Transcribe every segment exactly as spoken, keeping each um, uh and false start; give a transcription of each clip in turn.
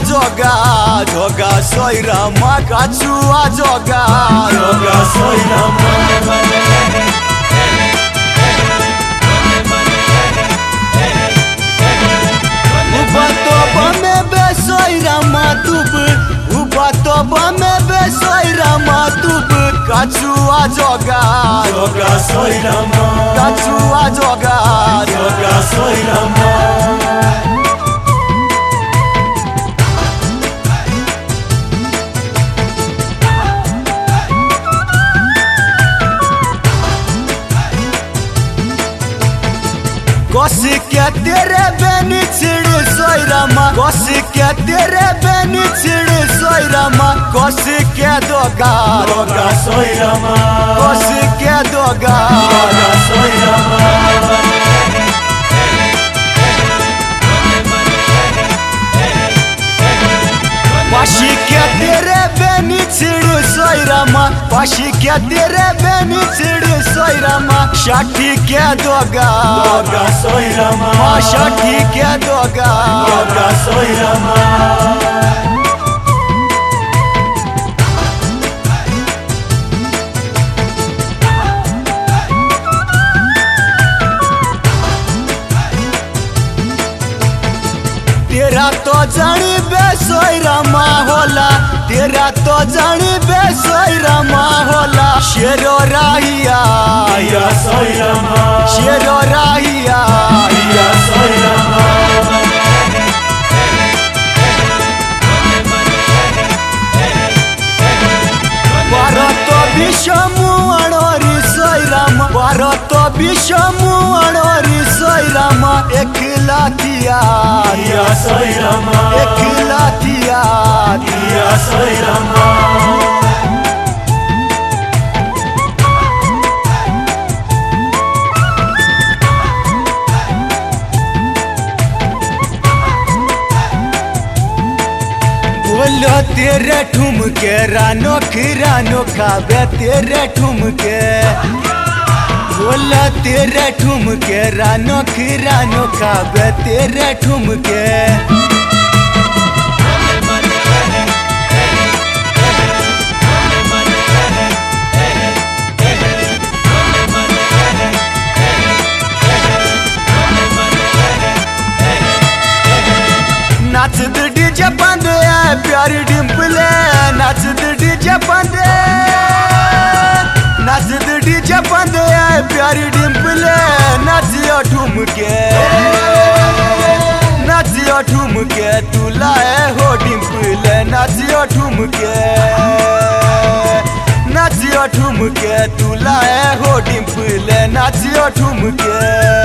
joga joga soirama kachua joga joga soirama ubato bame be soirama tub ubato bame be soirama tub kachua joga joga soirama kachua joga joga soirama Gosi के तेरे बेनी चिड़ सोइरामा गोसी के तेरे बेनी चिड़ सोइरामा गोसी के दोगा दोगा सोइरामा गोसी के दोगा दोगा सोइरामा पाशी के तेरे बेनी चिड़ सोइरामा पाशी के तेरे बेनी चिड़ सोइरामा शाठी के दोगा दोगा सोइरामा शाठी के दोगा दोगा सोइरामा तेरा तो जानी बे सोइरामा होला तेरा तो जानी बे सोइरामा होला शेरो राहिया या सोइरामा शेरो राहिया या सोइरामा भारत विषमु अणोरी सोइरामा भारत विषमु अणोरी सोइरामा एकला थिया या सोइरामा एकला थिया या सोइरामा बोलो तेरे ठुमके रानो खीरानो खावे तेरे ठुमके बोलो तेरे ठुमके रानो खीरानो खावे तेरे ठुमके नाच डीजे बंद है प्यारी डिम्पले नाच डीजे बंद नाच डीजे बंद है प्यारी डिम्पले नाचियो ठुमके नाचियो ठुमके तू लाए हो डिम्पले नाचियो ठुमके नाचियो ठुमके तू लाए हो डिम्पले नाचियो ठुमके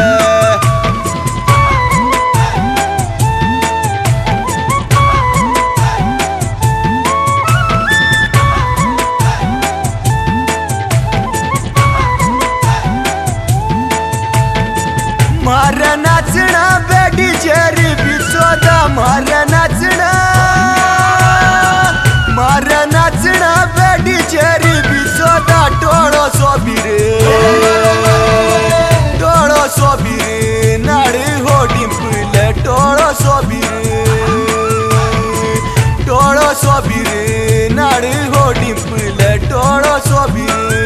मारे नाचना बेडी चेरी बिचोदा मारे नाचना मारे नाचना बेडी चेरी बिचोदा टोड़ो सोबीरे टोड़ो सोबीरे नाड़ी हो डिम्पले टोड़ो सोबीरे टोड़ो सोबीरे नाड़ी हो डिम्पले टोड़ो सोबीरे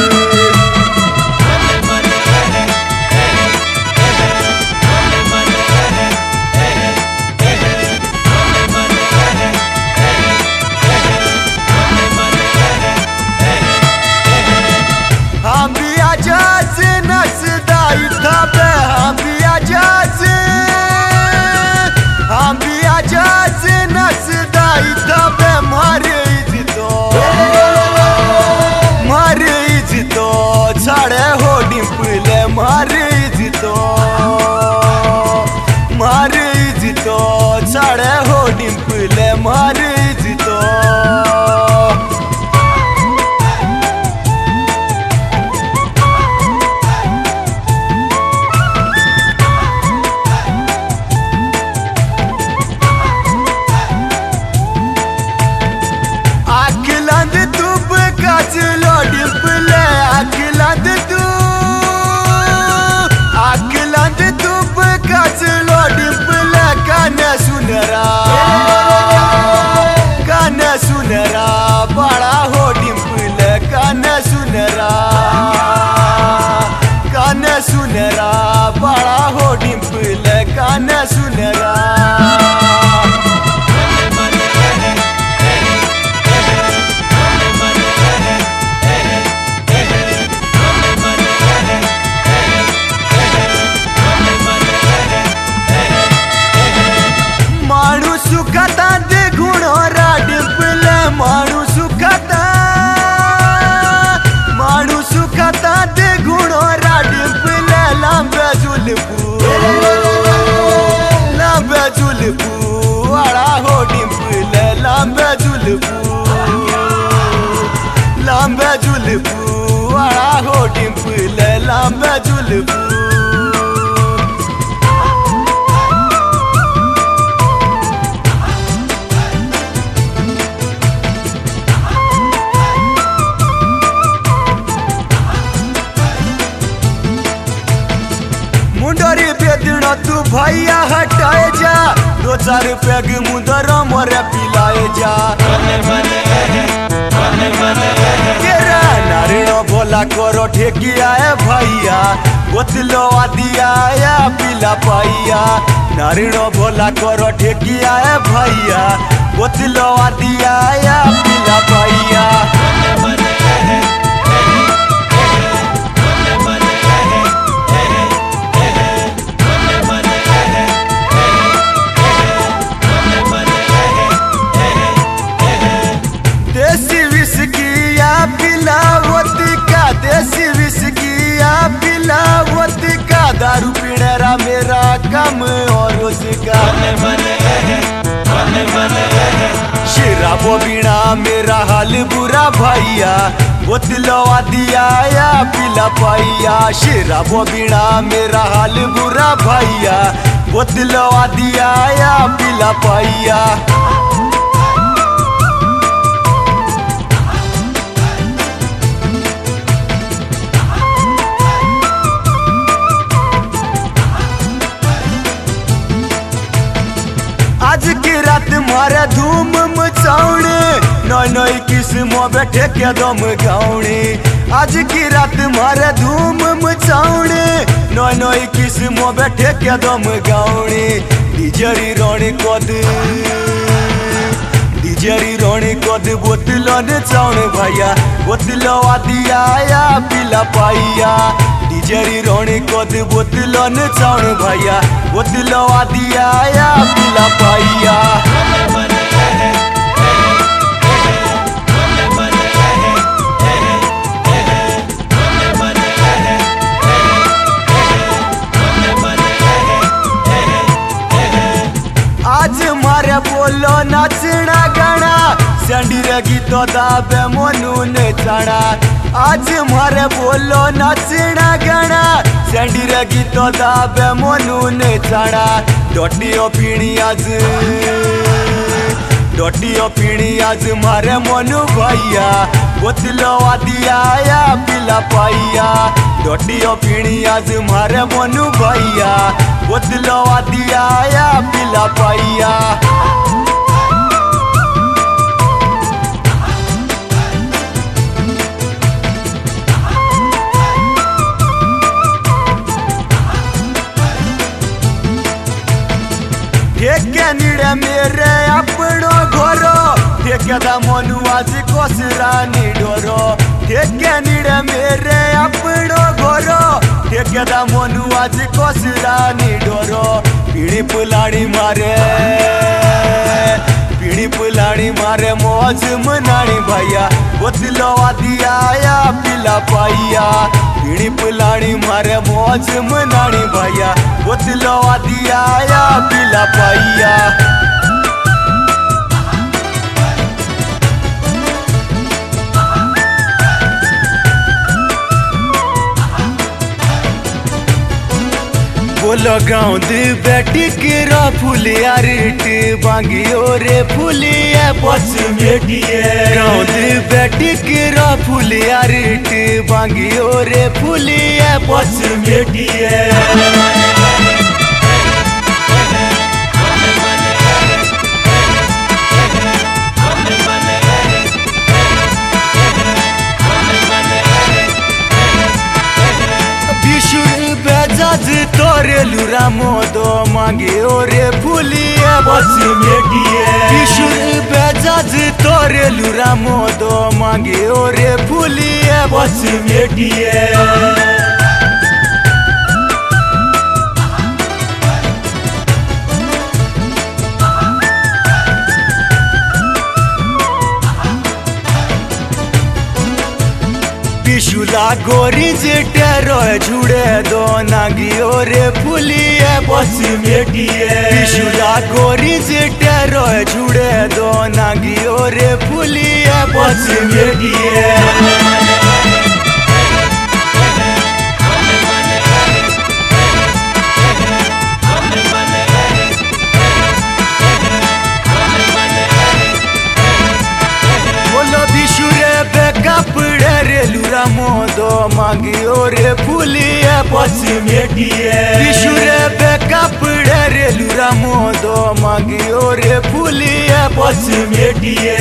हम भी आजाद नचदा इथा पे हम भी आजाद हम भी आजाद नचदा इथा पे मारे इज्जतो मारे इज्जतो छाड़े हो डिम्पले मारे इज्जतो मारे इज्जतो छाड़े हो डिम्पले मारे इज्जतो आखिलांद तू बकाचलो डिम्पले आखिलांद तू आखिलांद तू बकाचलो डिम्पले काने सुनरा हलफू मुंडरी बेदना तू भैया हटाए जा दो चार पैग मुंदर मोरे पिलाए जा तेरा नारियो भोला करो ठेकिया है भैया बोतलो दिया या पिला पाइया नारियो भोला करो ठेकिया है भैया बोतलो दिया या पिला पाइया देसी विस्किया पिलावती का देसी विस्किया पिलावती का दारू पीनेरा मेरा कम और उसका शराबो बीना मेरा हाल बुरा भैया बोतलो दिया या पिला पाइया शराबो बीना मेरा हाल बुरा भैया बोतलो दिया या पिला पाइया आज की रात मारे धूम मचाउने नई नई किस्मों बैठे के दम गाउने आज की रात मारे धूम मचाउने नई नई किस्मों बैठे के दम गाउने डिजरी रोणी कद डिजरी रोणी कद बोतलो ने चाउने भैया बोतलो दिया या पिला पाइया डिजरी रोणी कद बोतलो ने चाउने भैया बोतलो दिया या पिला पाइया आज मारे बोलो नाचना गाना संडी रे गीतो दाबे मनु ने चाणा आज मारे बोलो नाचना गाना संडी रे गीतो दाबे मनु ने चाणा डोटियो पीणी आज डोटियो पीणी आज मारे मनु भैया बोतलो दिया या पिला पाइया डोटियो पीणी आज मारे मनु भैया बोतलो दिया या पिला पाइया ठेके निड़े मेरे अपनो घरो ठेकेदा मनु आज कोसरा नी डोरो ठेके निड़े मेरे अपनो घरो ठेकेदा मनु आज कोसरा नी डोरो पीड़ी पुलाड़ी मारे पीड़ी पुलाड़ी मारे मौज मनानी भैया बोतलो दिया या पिला पाइया पीड़ी पुलाड़ी मारे मौज मनानी भैया बोतलो दिया या पिला पाइया बोलो गाँव दी बेटी गिरा फुलिया रेट बांगियो रे फुलिया बस बेटिए गाँव दी बेटी गिरा फुलिया रेट बांगियो रे फुलिया बस बेटिए बेजाज तोरे लुरा मोदो मांगे ओरे फुलिया बस बेटिए किशोर बेजाज तोरे लुरा मोदो मांगे ओरे फुलिया बस बेटिए पिशुला गोरी जेटे रोए झुड़े दो नागियो रे फुलिए बस बेटिए पिशुला गोरी जेटे रोए झुड़े दो नागियो रे फुलिए बस बेटिए मोदो मागियो रे फुलिए पश्चिमेटिए विशुरे बे कपड़े रे लुरा मोदो मागियो रे फुलिए पश्चिमेटिए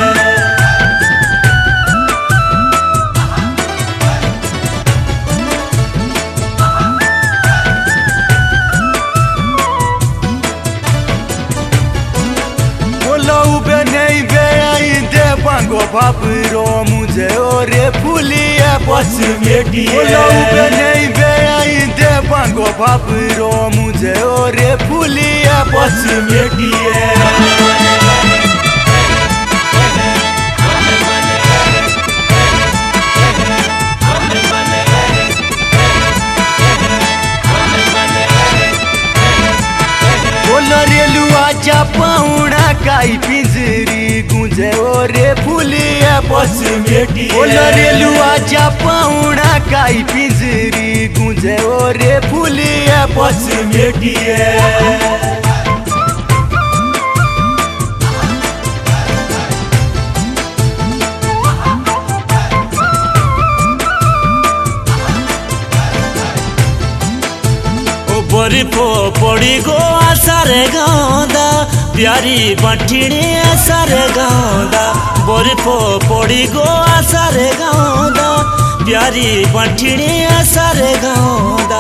गो भापरो मुझे ओरे फुलिए पश्चिमेटिए नहीं बेआई दे गो भापरो मुझे ओरे फुलिए पश्चिमेटिए रेलुआ पाउना काई पिंजरी गुंजे ओरे फुलिए पश्चिमेटिए रेलुआ पाउना काई पिंजरी गुंजे ओरे फुलिए पश्चिमेटिए बर्फो पड़ी गो आसारे गाँदा प्यारी बाठिणी आसारे गाँदा बर्फो पड़ी गो आसारे गाँदा प्यारी बाठिणी आसारे गाँदा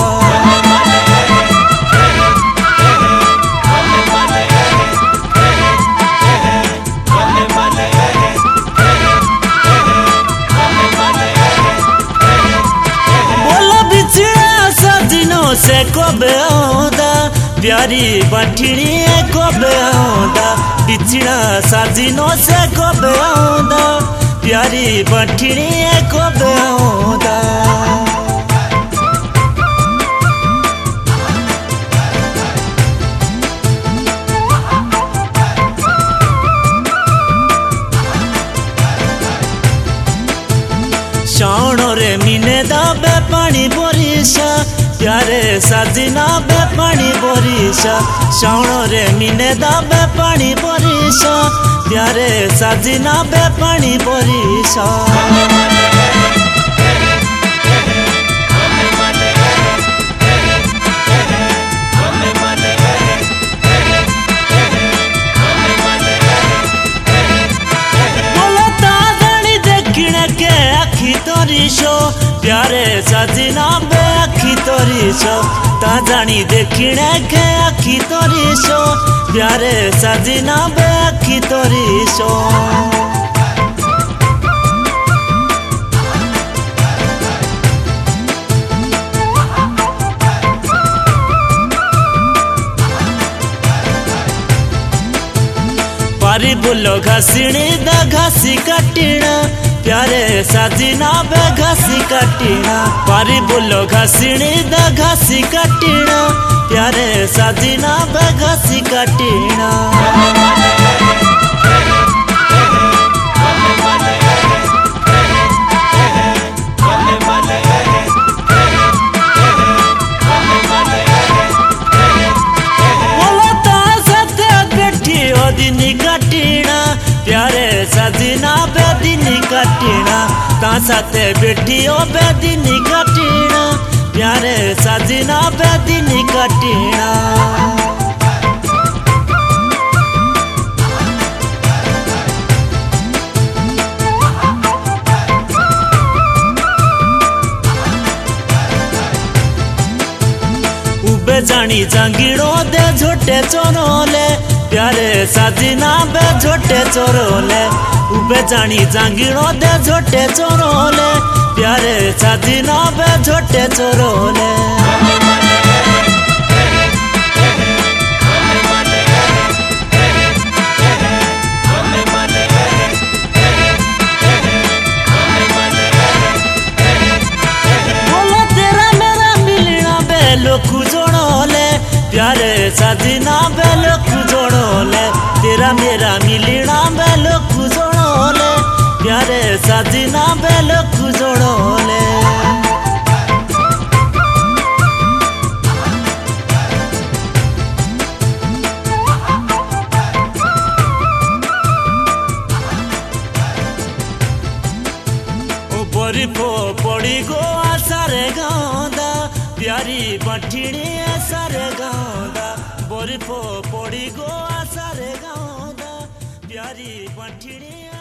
से कबे आंदा प्यारी बाठिणी कबे आंदा बिछड़ा साजिनो से कबे आंदा प्यारी बाठिणी कबे आंदा शावणो रे मिने दाबे पानी बोरिशा प्यारे साजिना बे पानी बोरिशा शावणो रे मिने दाबे पानी बोरिशा प्यारे साजिना बे पानी बोरिशा प्यारे साजिना बे आखी तोरीशो ता जानी देखिणे के आखी तोरीशो प्यारे साजिना बे आखी तोरीशो पारी बुलो घासिणी दा घासी काटिना प्यारे साजिना बे घासी काटिना पारी बोलो घासिणी दा घासी काटिना प्यारे साजिना बे घासी काटिना बोलो ता सते बैठी ओ दिनी काटिना प्यारे साजिना बेदिनी काटिना ता साथे बैठी ओ बेदिनी काटिना प्यारे साजिना बेदिनी काटिना उबे जानी जांगीड़ो दे झोटे चोरोले प्यारे साजिना बे झोटे चोरोले उबे जानी जांगीड़ो दे झोटे चोरोले प्यारे साजिना बे झोटे चोरोले बोलो तेरा मेरा मिलना बेलो खुजोड़ोले प्यारे साजिना बेलो खुजोड़ोले तेरा मेरा मिलना बेलो खुजोड़ोले प्यारे साजिना बेलो खुजोड़ोले बर्फो पड़ी गो आसारे गाँदा प्यारी बठिणी आसारे गाँदा बर्फ पड़ी गो आसारे गाँदा प्यारी बठिणी।